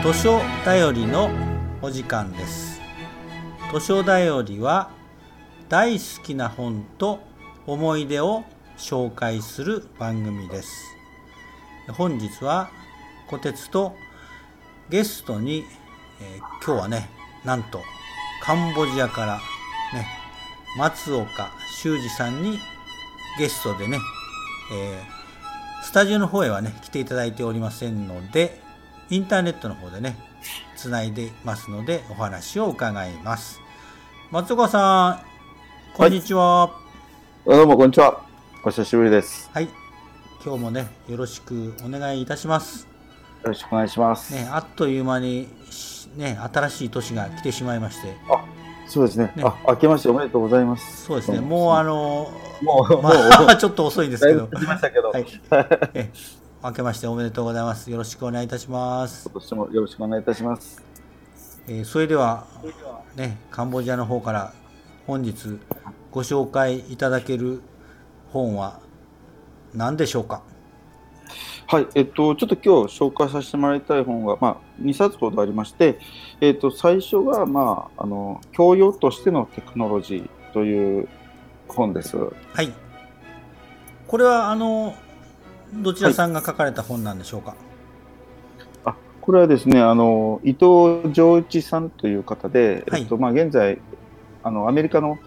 図書だよりのお時間です。図書だよりは大好きな本と思い出を紹介する番組です。本日は小鉄とゲストに、今日はね、なんとカンボジアからね、松岡修二さんにゲストでね、スタジオの方へはね来ていただいておりませんので、インターネットの方でねつないでいますのでお話を伺います。松岡さん、こんにちは。 はい、どうもこんにちは。お久しぶりです。 はい、今日もねよろしくお願いいたします。 よろしくお願いします。 ね、あっという間にね新しい年が来てしまいまして。 そうですね。明けましておめでとうございます。 そうですね。もうちょっと遅いんですけど。 来ましたけど。 はい。明けましておめでとうございます。よろしくお願いいたします。 今年もよろしくお願いいたします。 それではね、カンボジアの方から本日ご紹介いただける本は何でしょうか。 はい、ちょっと今日紹介させてもらいたい本が、2冊ほどありまして、最初が、教養としてのテクノロジーという本です。 はい。これはどちらさんが書かれた本なんでしょうか。 はい、これはですね、伊藤浄一さんという方で、 はい、 現在アメリカの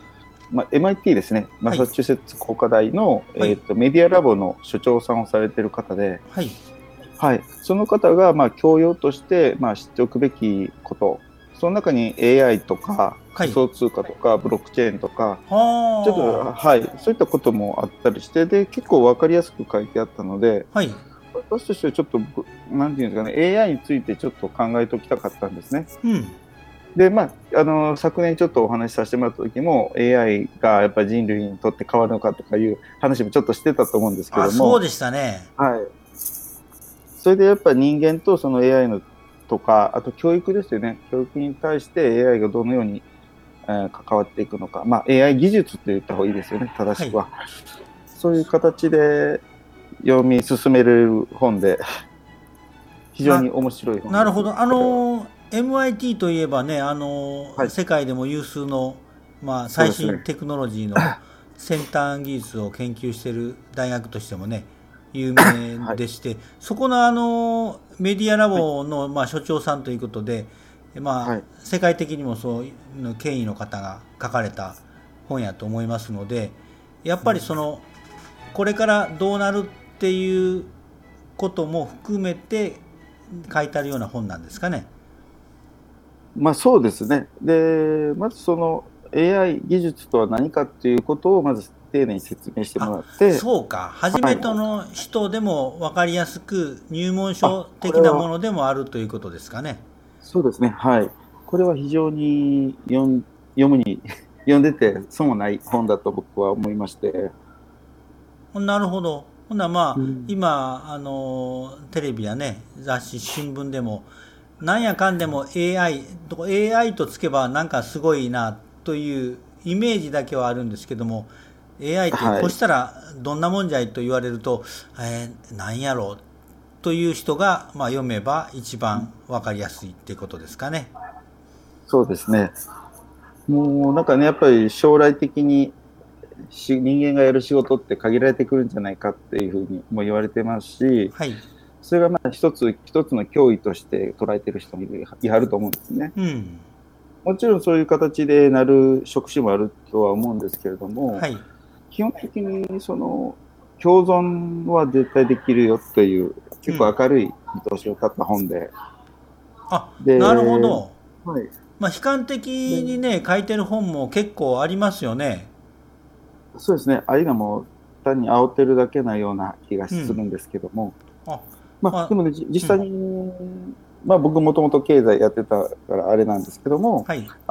MIT ですね、マサチューセッツ工科大の、メディアラボの所長さんをされている方で、 はいはい、その方が、教養として、知っておくべきこと、その中に AI とか仮想通貨とか、ブロックチェーンとか、ちょっと、はい、そういったこともあったりして、で結構分かりやすく書いてあったので、 はい、 私としてはちょっと、なんていうんですかね、AI についてちょっと考えておきたかったんですね。で昨年ちょっとお話しさせてもらった時も AI がやっぱり人類にとって変わるのかとかいう話もちょっとしてたと思うんですけども、 そうでしたね。 はい。それでやっぱり人間とその AI のとか、あと教育ですよね。教育に対して AI がどのように、関わっていくのか、AI 技術って言った方がいいですよね、正しくは。はい、そういう形で読み進める本で非常に面白い本です。 なるほど。MIT といえばね、世界でも有数の、最新テクノロジーの先端技術を研究している大学としてもね有名でして、そこのメディアラボの、所長さんということで、世界的にもそういう権威の方が書かれた本やと思いますので、やっぱりこれからどうなるっていうことも含めて書いてあるような本なんですかね。 そうですね。で、まずその AI 技術とは何かっていうことをまず丁寧に説明してもらって。 そうか、初めての人でも分かりやすく入門書的なものでもあるということですかね。 そうですね。はい。これは非常に読んでて損もない本だと僕は思いまして。 なるほど。ほな今テレビやね、雑誌、新聞でもなんやかんでも AI とつけばなんかすごいなというイメージだけはあるんですけども、 AI ってこうしたらどんなもんじゃいと言われると、なんやろうという人が、読めば一番分かりやすいっていうことですかね。 そうですね。もうなんかね、やっぱり将来的に人間がやる仕事って限られてくるんじゃないかっていうふうにも言われてますし、 はい、 それが一つの脅威として捉えている人もいはると思うんですね。もちろんそういう形でなる職種もあるとは思うんですけれども、基本的にその共存は絶対できるよっていう結構明るい見通しを立った本で。 なるほど。悲観的にね書いてる本も結構ありますよね。 そうですね。ああいうのも単に煽ってるだけなような気がするんですけども、でもね、実際に、僕もともと経済やってたからあれなんですけども、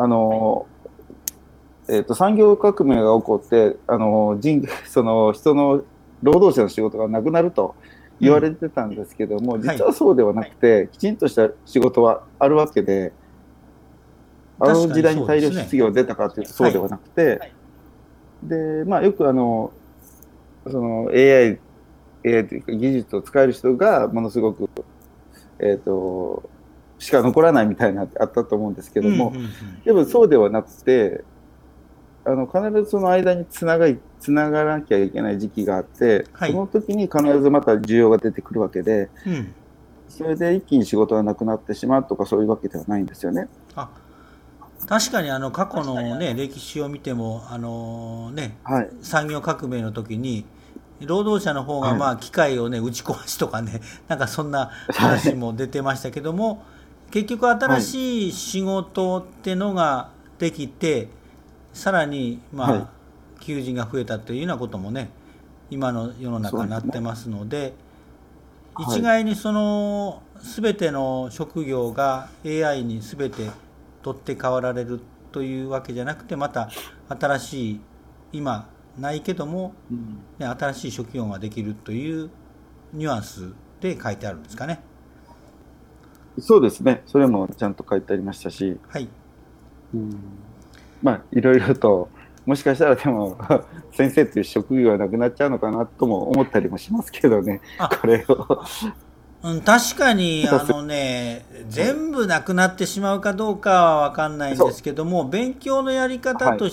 産業革命が起こってその人の労働者の仕事がなくなると言われてたんですけども、実はそうではなくて、きちんとした仕事はあるわけで、あの時代に大量失業が出たかというとそうではなくて、でよくその AI というか技術を使える人がものすごく、 しか残らないみたいなあったと思うんですけども、 うんうんうん、 でもそうではなくて、必ずその間につながらなきゃいけない時期があって、 はい、 その時に必ずまた需要が出てくるわけで、 うん、 それで一気に仕事がなくなってしまうとかそういうわけではないんですよね。 あ、確かに過去のね、歴史を見ても、ね、 はい。 産業革命の時に、労働者の方がはい。 まあ機械をね、打ち壊しとかね、なんかそんなはい。 話も出てましたけども、結局新はい。 しい仕事ってのができて、さらにはい。 まあ、求人が増えたというようなこともね、今の世の中になそうですね。 ってますので、 はい。 一概にその全ての職業が AI に全て取って代わられるというわけじゃなくて、また新しい、今ないけども、 うん。 ね、新しい職業ができるというニュアンスで書いてあるんですかね。 そうですね。それもちゃんと書いてありましたし、 はい。 うん、まあ、いろいろと、もしかしたらでも、先生という職業はなくなっちゃうのかなとも思ったりもしますけどね、 あ、 これを。 うん、確かにただね、 はい、 全部なくなってしまうかどうかは分かんないんそう、 ですけども、勉強のやり方はい。 として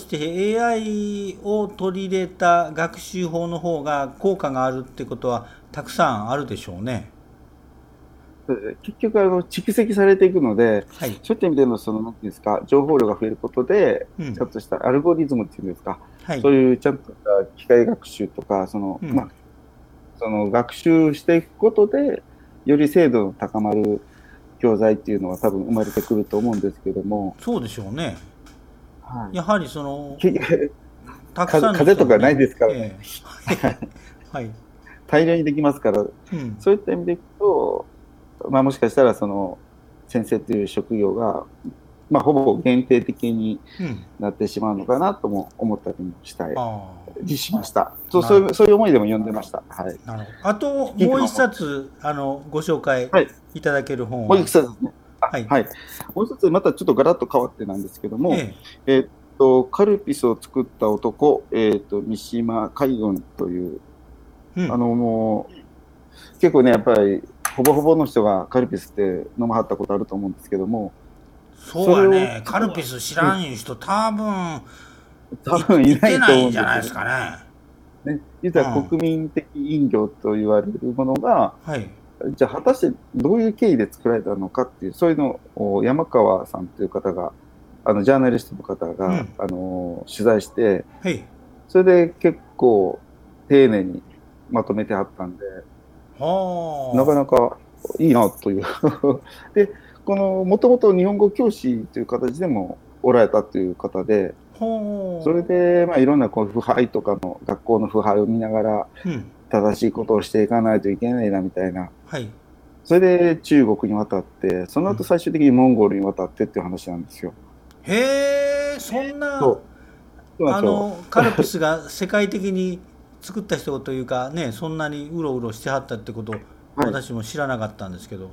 AI を取り入れた学習法の方が効果があるってことはたくさんあるでしょうね。 結局、蓄積されていくので、 はい。 そういった意味での、なんていうんですか、情報量が増えることで、 うん。 ちゃんとしたアルゴリズムっていうんですか、 はい。 そういうちゃんとした機械学習とか、 うん。 その学習していくことで、より精度の高まる教材っていうのは多分生まれてくると思うんですけども、 そうでしょうね。 はい。 やはりその、 結局、 たくさんの風とかない人がね、 ですからね。 はい。 大量にできますから、 うん。 そういった意味でいくと、まあ、もしかしたら先生という職業が、まあ、ほぼ限定的にうん。 なってしまうのかなとも思ったりもありしました。 あ、なるほそういう思いでも読んでました。はい。 ど。なるほど。あと、もう一危機感を持って。 冊、ご紹介はい。 いただける本もう一は、 つですね。 はい。 はい。もう一つ、またちょっとガラッと変わってなんですけども、 ええ。 カルピスを作った男、三島海軍という、 うん。 もう、結構ね、やっぱり、ほぼほぼの人がカルピスって飲まはったことあると思うんですけども、それを、 そうやね。カルピス知らんいう人多分多分いいてないとないんじゃないで思うんですよすかね。 ね。実はうん。 国民的飲料と言われるものが、 はい。 じゃあ果たしてどういう経緯で作られたのかっていう、そういうのを山川さんという方が、ジャーナリストの方が、 うん。 取材して、 はい。 それで結構丁寧にまとめてあったんで、なかはなかいいなという。で、もともと日本語教師という形でもおられたという方で、 あ。ほそれで、まあ、いろんなこう腐敗とかの学校の腐敗を見ながら、 う。うん。 正しいことをしていかないといけないなみたいな。 はい。 それで中国に渡って、そのうん。 後最終的にモンゴルに渡ってっていう話なんですよ。 へえ、そんな、 そう。そうなんですよ。 カルピスが世界的に作った人というかね、そんなにうろうろしてはったってこと、 はい。 私も知らなかったんですけど。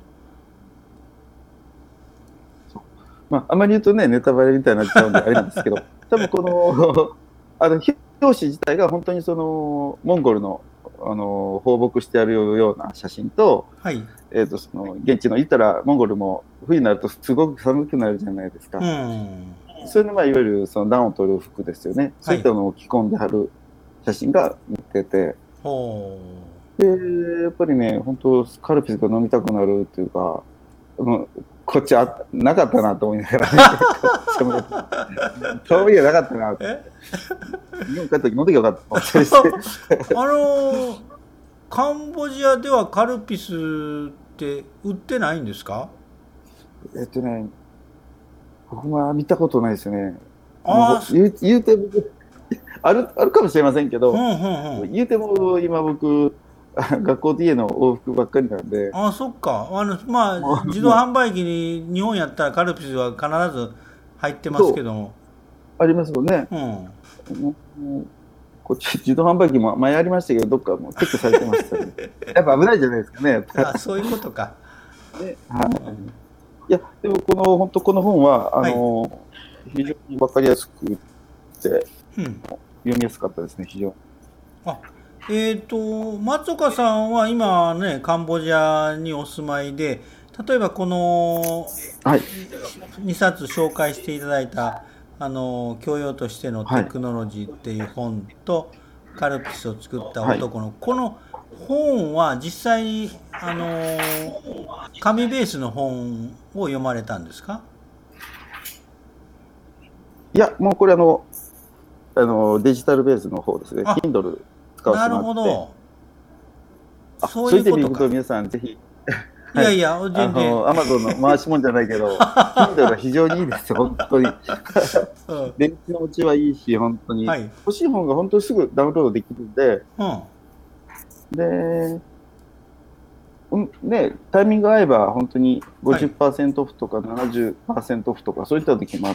そうまあ、あまり言うとね、ネタバレみたいになっちゃうんであれなんですけど、多分表紙自体が本当にモンゴルの、放牧してあるような写真と、 はい。 現地の、言ったら、モンゴルも冬になるとすごく寒くなるじゃないですうか。 ん。 そういうのが、いわゆる暖を取る服ですよね。 はい。 そういったのを着込んではる写真が載ってて、 ほで、やっぱりね、本当カルピスが飲みたくなるっていうか、こっちなかったなと思いながらね、そういやなかったなう。 と思って、日本帰った時飲んできゃよかったと思ったりして、 あのーカンボジアではカルピスって売ってないんですか？ えっとね、僕は見たことないですね。 ああ、 言うて僕、あるかもしれませんけど、 ふんふんふん。 言うても今僕、学校と家の往復ばっかりなんで、 ああ、そっか。まあ、自動も販売機に日本やったらカルピスは必ず入ってますそう、 けども。 ありますよね。 うん。 もうこっち自動販売機も前ありましたけど、どっかもう撤去されてましたね。やっぱ危ないじゃないですかね、やっぱあ、そういうことか。 ね。はい。いや、でも本当この本は、 はい。 非常にわかりやすくて、 うん。 読みやすかったですね、非常に。 あ、松岡さんは今ね、カンボジアにお住まいで、 例えばこのはい。 2冊紹介していただいた教養としてのテクノロジーっていう本と、カルピスを作った男の、この本は実際に紙ベースの本を読まれたんですか？ いや、もうこれデジタルベースの方ですね。Kindle 使わせてもらって。 なるほど。 そういうことか。そういう意味でいくと皆さんぜひ、 いやいや、全然。 Amazon の回し物じゃないけど、Kindle が非常にいいですよ、本当に。電池の持ちはいいし、本当に。欲しい本が本当にすぐダウンロードできるんで、で、タイミング合えば本当に 50% オフとか 70% オフとかそういった時もあって、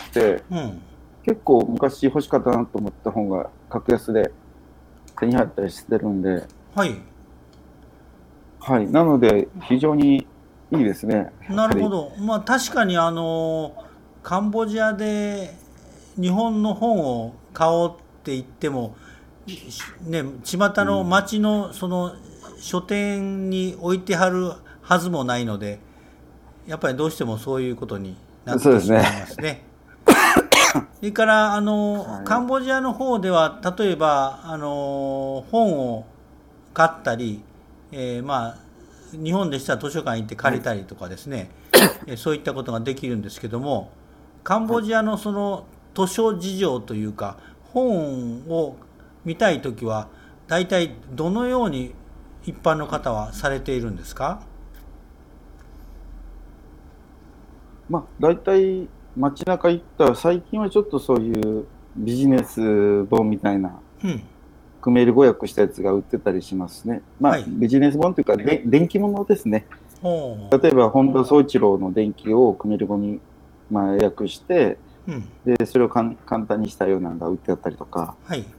結構昔欲しかったなと思った本が格安で手に入ったりしてるんで、なので非常にいいですね。 なるほど。まあ確かにカンボジアで日本の本を買おうって言ってもね、巷の町のその書店に置いてあるはずもないので、やっぱりどうしてもそういうことになってしまいますね。それからカンボジアの方では例えば本を買ったり、まあ日本でしたら図書館行って借りたりとかですね、そういったことができるんですけども、カンボジアのその図書事情というか、本を見たいときは大体どのように一般の方はされているんですか？ まあ大体街中行ったら最近はちょっとそういうビジネス本みたいな、組める語訳したやつが売ってたりしますね。まあ、ビジネス本というか電気物ですね。例えば本田宗一郎の電気を組める語に訳して、でそれを簡単にしたようなのが売ってあったりとか、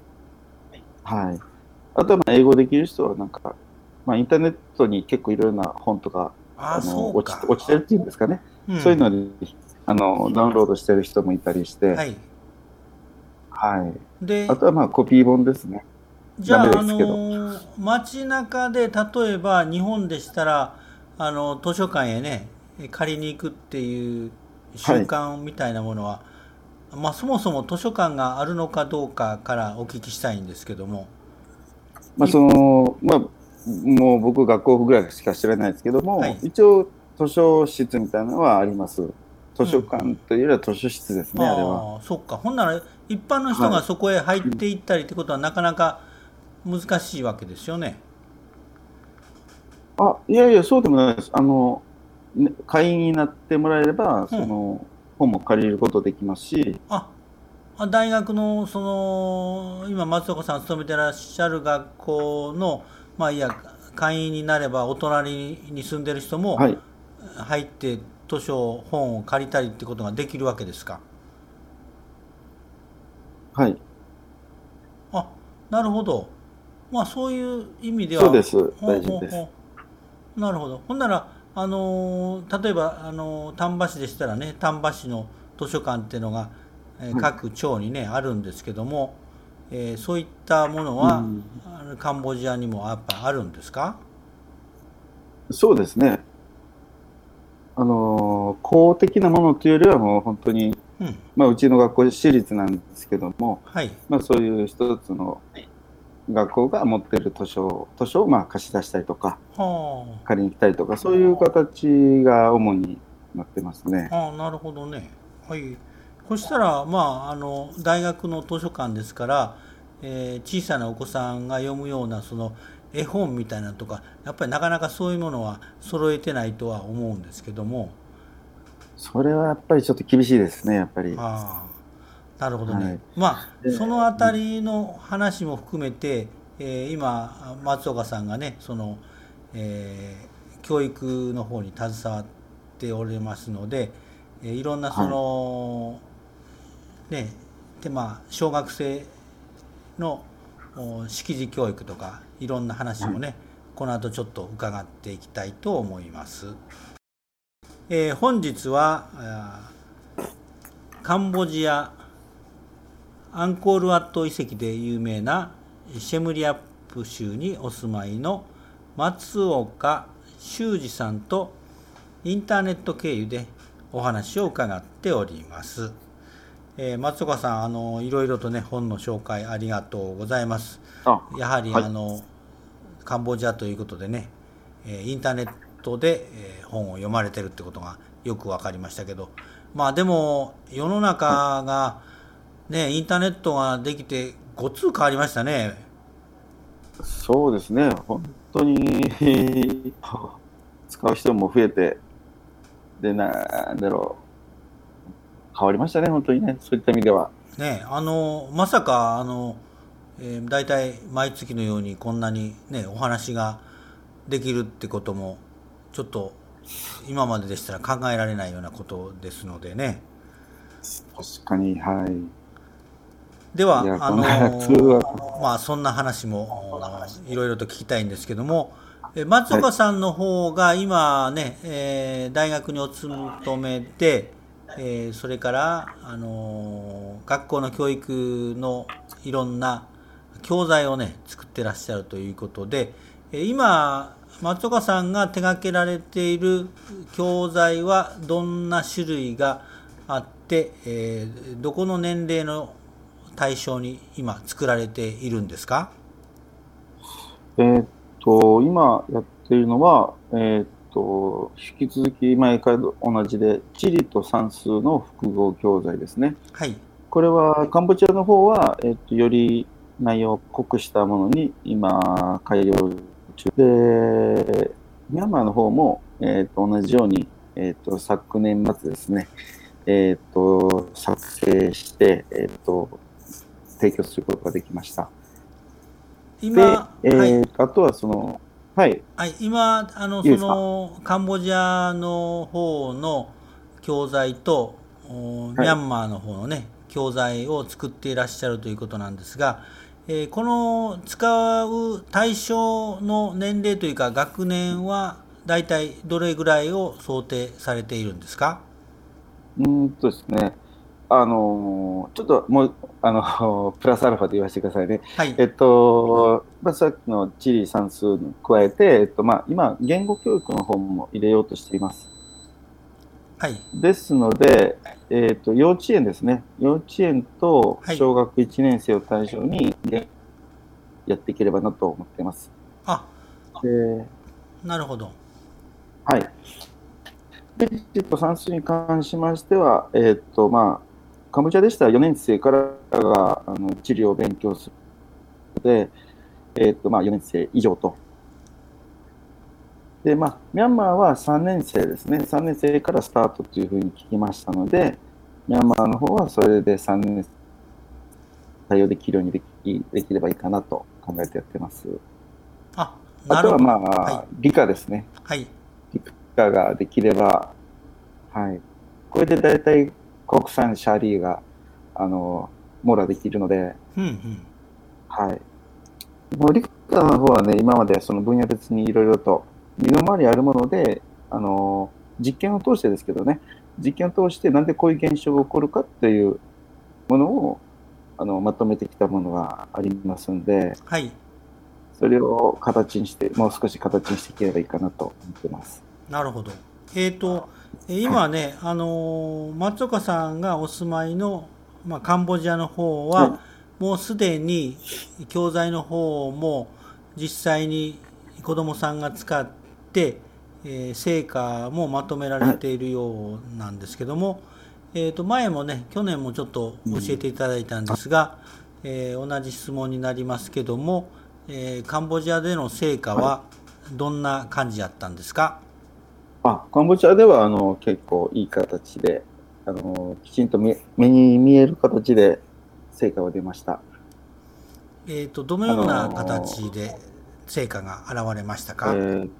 あとは英語できる人はなんか、インターネットに結構いろいろな本とか落ちてるっていうんですかね、そういうのでダウンロードしてる人もいたりして、あとはコピー本ですね。 じゃあ街中で例えば日本でしたら図書館へね借りに行くっていう習慣みたいなものは、そもそも図書館があるのかどうかからお聞きしたいんですけども。 もう僕学校ぐらいしか知らないですけども、一応図書室みたいなのはあります。図書館というよりは図書室ですね、あれは。 そっか。ほんなら一般の人がそこへ入っていったりってことはなかなか難しいわけですよね。 いやいや、そうでもないです。会員になってもらえれば、その本も借りることできますし。 大学の今松岡さん勤めてらっしゃる学校の会員になればお隣に住んでる人も入って本を借りたりってことができるわけですか？なるほど。そういう意味ではそうです。大丈夫です。 なるほど。ほんなら例えば丹波市でしたらね、丹波市の図書館っていうのが、各町にねあるんですけども、そういったものは、カンボジアにもやっぱあるんですか？ そうですね。公的なものというよりはもう本当に、うちの学校私立なんですけども、そういう一つの学校が持っている図書を貸し出したりとか、借りに来たりとか、そういう形が主になってますね。 なるほどね。そしたら大学の図書館ですから、小さなお子さんが読むようなその絵本みたいなとか、やっぱりなかなかそういうものは揃えてないとは思うんですけども。 それはやっぱりちょっと厳しいですね、やっぱり。 なるほどね。そのあたりの話も含めて、今松岡さんがね教育の方に携わっておりますので、いろんな小学生の識字教育とかいろんな話もね、この後ちょっと伺っていきたいと思います。本日はカンボジアアンコールワット遺跡で有名なシェムリアップ州にお住まいの松岡修二さんとインターネット経由でお話を伺っております。松岡さん、いろいろとね本の紹介ありがとうございます。やはり、はい、カンボジアということでね、インターネットで本を読まれてるってことがよく分かりましたけど、まあでも世の中がね、インターネットができてごつ変わりましたね。 そうですね、本当に使う人も増えて、で、なんだろう、変わりましたね、本当にね、そういった意味では。 ね、まさかだいたい毎月のようにこんなにねお話ができるってこともちょっと今まででしたら考えられないようなことですのでね。 確かに、はい。 ではまあそんな話もいろいろと聞きたいんですけども、松岡さんの方が今ね、大学にお勤めで、それから、学校の教育のいろんな教材をね作ってらっしゃるということで、今松岡さんが手掛けられている教材はどんな種類があって、どこの年齢の対象に今作られているんですか？ 今やっているのは、引き続き前から同じで地理と算数の複合教材ですね。 はい。 これはカンボジアの方は、より内容を濃くしたものに今改良中で、ミャンマーの方も、同じように、昨年末ですね、作成して、提供することができました。 今、 はい、あとははい。 はい、今カンボジアの方の教材と、ミャンマーの方のね教材を作っていらっしゃるということなんですが、この使う対象の年齢というか学年はだいたいどれぐらいを想定されているんですか？ ですね、ちょっともうプラスアルファと言わせてくださいね。 はい。 さっきの地理算数に加えて、今言語教育の方も入れようとしています。 はい。 ですので、幼稚園ですね。幼稚園と小学1年生を対象にやっていければなと思っています。 なるほど。 はい。で、地理と算数に関しましては、カンボジアでしたら4年生からが地理を勉強するので、4年生以上と。で、ミャンマーは3年生ですね。3年生からスタートというふうに聞きましたので、ミャンマーの方はそれで3年生対応できるようにできればいいかなと考えてやってます。あとははい、理科ですね。 はい。 理科ができれば、はい。これで大体国産シャーリーが、網羅できるので、はい。もう理科の方はね、今までその分野別にいろいろと身の回りあるもので、実験を通してですけどね、実験を通してなんでこういう現象が起こるかっていうものをまとめてきたものがありますんで、 はい。 それを形にして、もう少し形にしていければいいかなと思ってます。 なるほど。今ね、松岡さんがお住まいの、カンボジアの方は、もうすでに教材の方も実際に子どもさんが使って、成果もまとめられているようなんですけども、前もね、去年もちょっと教えていただいたんですが、同じ質問になりますけども、カンボジアでの成果はどんな感じだったんですか？ カンボジアでは結構いい形で、きちんと目に見える形で成果が出ました。 どのような形で成果が現れましたか？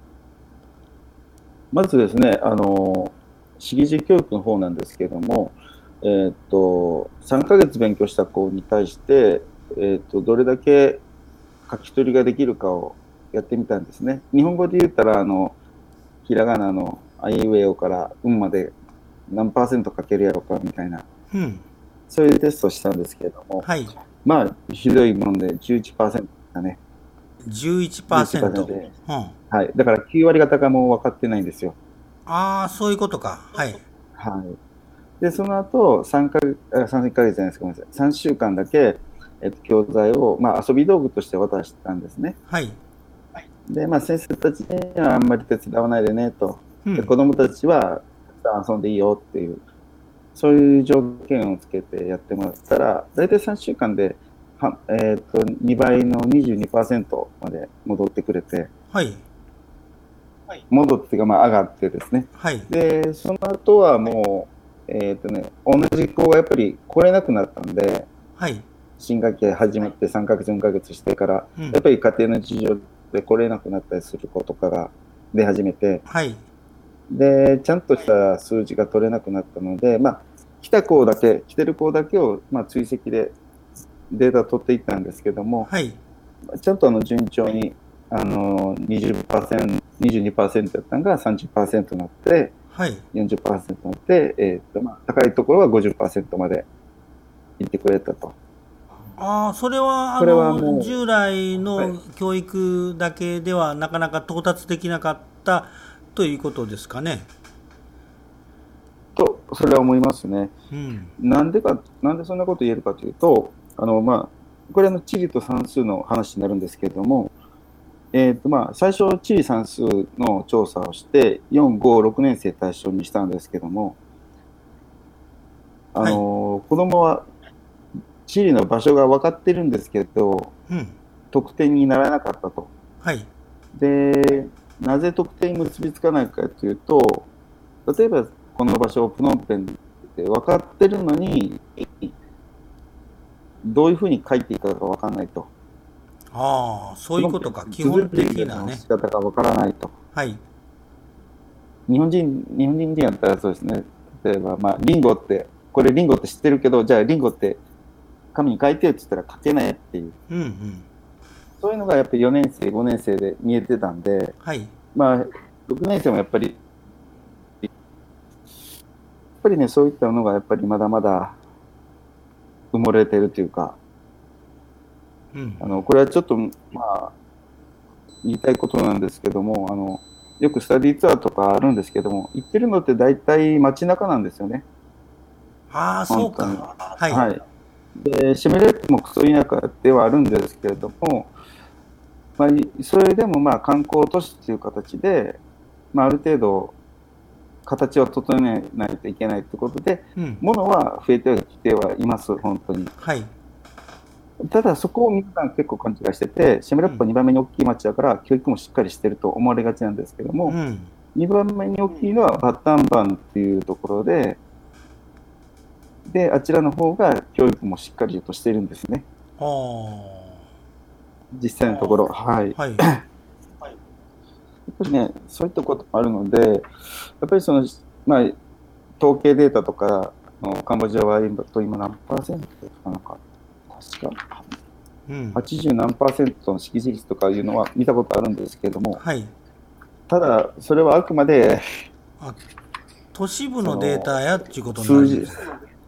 まずですね、市議教育の方なんですけども、3ヶ月勉強した子に対して、どれだけ書き取りができるかをやってみたんですね。日本語で言ったら、ひらがなのあいうえおからうんまで何%書けるやろかみたいな、そういうテストをしたんですけれども、 はい、 ひどいもので 11% だね。 11%。 はい。だから9割方がもう分かってないんですよ。 ああ、そういうことか。はい。 はい。で、その後、3ヶ月、3ヶ月じゃないですか、ごめんなさい。3週間だけ、教材を、まあ、遊び道具として渡したんですね。 はい。 で、まあ、先生たちにはあんまり手伝わないでねと。で、 うん。 子供たちは遊んでいいよっていう、そういう条件をつけてやってもらったら、大体3週間で、2倍の22%まで戻ってくれて、 はい。 戻ってがまあ上がってですね。 はい。 で、その後はもう、同じ子がやっぱり来れなくなったんで、 はい。 新学期始まって3ヶ月、4ヶ月してから、 うん。 やっぱり家庭の事情で来れなくなったりする子とかが出始めて、 はい。 で、ちゃんとした数字が取れなくなったので、まあ、来てる子だけを、まあ、追跡でデータ取っていったんですけども、 はい。 ちゃんと順調に、20%、22%だったのが30%になって、 はい。 40%になって、まあ、高いところは50%まで行ってくれたと。 ああ、それは、 これはもう、 従来はい、 の教育だけではなかなか到達できなかったということですかね。 それは思いますね。 うん。 なんでそんなこと言えるかというと、まあ、これは地理と算数の話になるんですけれども、まあ、最初、地理算数の調査をして、4、5、6年生対象にしたんですけども、 はい。 子供は地理の場所が分かってるんですけど、 うん。 得点にならなかったと。 はい。 で、なぜ得点に結びつかないかというと、例えばこの場所、プノンペンって分かってるのに、どういうふうに書いていいかが分からないと。 ああ、そういうことか。基本綴り的なね。 の仕方が分からないと。 はい。 日本人やったらそうですね。例えば、まあ、リンゴって、これリンゴって知ってるけど、じゃあリンゴって紙に書いてって言ったら書けないっていう。 うんうん。 そういうのがやっぱり4年生、5年生で見えてたんで、 はい。 まあ、6年生もやっぱりね、そういったのがやっぱりまだまだ埋もれてるというか、 うんうん。 これはちょっと、まあ、言いたいことなんですけども、よくスタディツアーとかあるんですけども、行ってるのって大体街中なんですよね、 ああ、そう本当に。 か。はい。 はい。で、シミュレートもクソ田舎ではあるんですけれども、まあ、それでもまあ観光都市という形で、まあ、ある程度形を整えないといけないということで、 うん。 ものは増えてきてはいます、本当に。 はい。 ただ、そこを皆さん結構勘違いしてて、シェムラップはうん。 2番目に大きい町だから、教育もしっかりしてると思われがちなんですけども、 うん。 2番目に大きいのはバッタンバンっていうところで、あちらの方が教育もしっかりとしているんですね、 ああ。 実際のところ。はい。 はい。 やっぱりね、そういったこともあるので、やっぱりまあ、統計データとか、カンボジアは今何パーセントかなんか、確かうん。 80何パーセントの識字率とかいうのは見たことあるんですけれども、 はい。 ただ、それはあくまで、 あ、都市部のデータやっていうことになる数字、 んですか。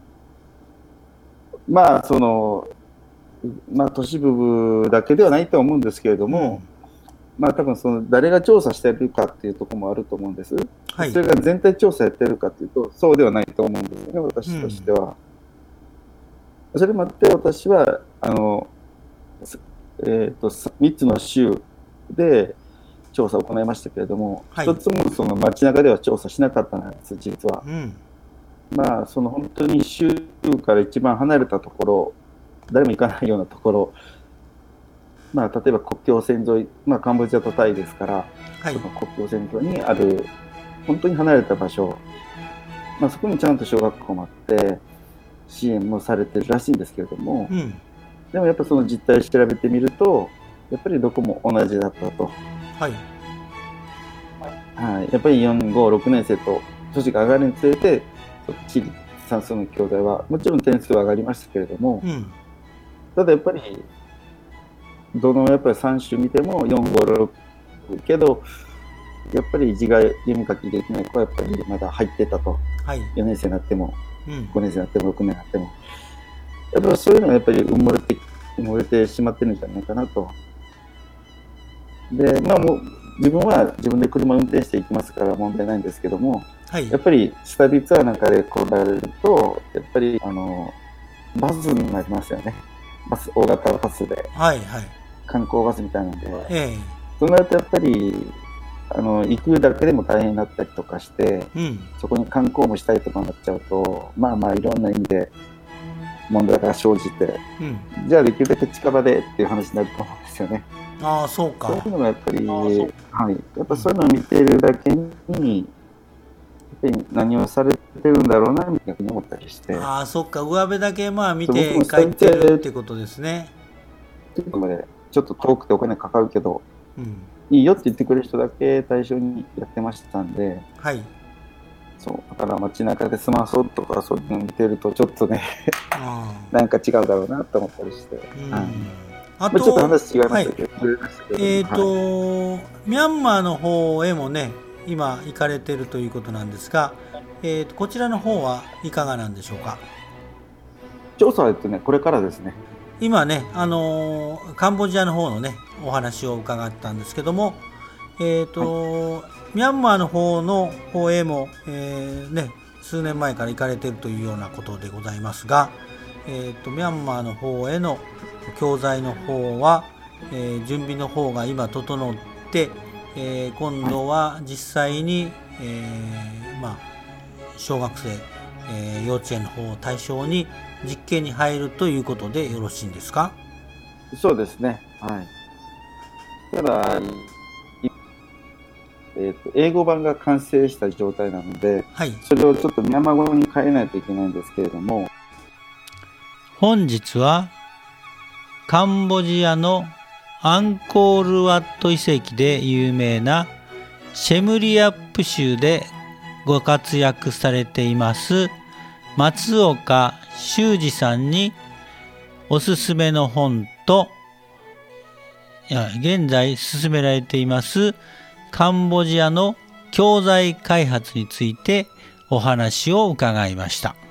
まあ、まあ、都市部だけではないと思うんですけれどうん。 も、まあ、多分誰が調査してるかっていうところもあると思うんです。 はい。 それが全体調査やってるかというと、そうではないと思うんですよね、私としてうん。 は。それもあって、私は、3つの州で調査を行いましたけれども、 はい。 一つもその街中では調査しなかったんです、実は。 うん。 まあ、本当に州から一番離れたところ、誰も行かないようなところ、まあ、例えば国境線沿い、まあ、カンボジアとタイですから、 はい。 その国境線沿いにある、本当に離れた場所、まあ、そこにちゃんと小学校もあって、支援もされてるらしいんですけれども、 うん。 でもやっぱその実態を調べてみると、やっぱりどこも同じだったと。 はい。 はい、やっぱり4、5、6年生と年が上がるにつれて、地理、算数の教材はもちろん点数は上がりましたけれども、 うん。 ただやっぱり、やっぱり3種見ても4、5、6けど、やっぱり字が読み書きできない子はやっぱりまだ入ってたと。 はい。 4年生になっても、 うん。 5年生になっても、6年になっても。やっぱりそういうのがやっぱり埋もれてしまってるんじゃないかなと。で、まあもう、 自分は自分で車を運転していきますから問題ないんですけども、 はい、 やっぱり下火ツアーなんかで来られると、やっぱりバスになりますよね。大型バスで、 はいはい、 観光バスみたいなんで、そうなるとやっぱり行くだけでも大変になったりとかして、そこに観光もしたいとかになっちゃうと、まあまあいろんな意味で問題が生じて、じゃあできるだけ近場でっていう話になると思うんですよね。 ああ、そうか。 そういうのがやっぱり、やっぱそういうのを見ているだけに、やっぱり何をされてるんだろうなみたいに思ったりして。 ああ、そっか。上辺だけまあ見て帰ってるってことですね。 ちょっと遠くてお金かかるけど、いいよって言ってくれる人だけ対象にやってましたんで、そうだから街中でスマホとかそういうの見てるとちょっとねなんか違うだろうなと思ったりして、あとちょっと話違いましたけど、 ミャンマーの方へもね今行かれてるということなんですが、こちらの方はいかがなんでしょうか。 調査はこれからですね。 今ね、カンボジアの方のねお話を伺ったんですけども、ミャンマーの方へも、数年前から行かれているというようなことでございますが、ミャンマーの方への教材の方は、準備の方が今整って、今度は実際に、小学生、幼稚園の方を対象に実験に入るということでよろしいんですか？ そうですね。ただ、英語版が完成した状態なので、それをちょっとミャンマー語に変えないといけないんですけれども、 本日はカンボジアのアンコールワット遺跡で有名なシェムリアップ州でご活躍されています松岡修二さんにおすすめの本と現在進められていますカンボジアの教材開発についてお話を伺いました。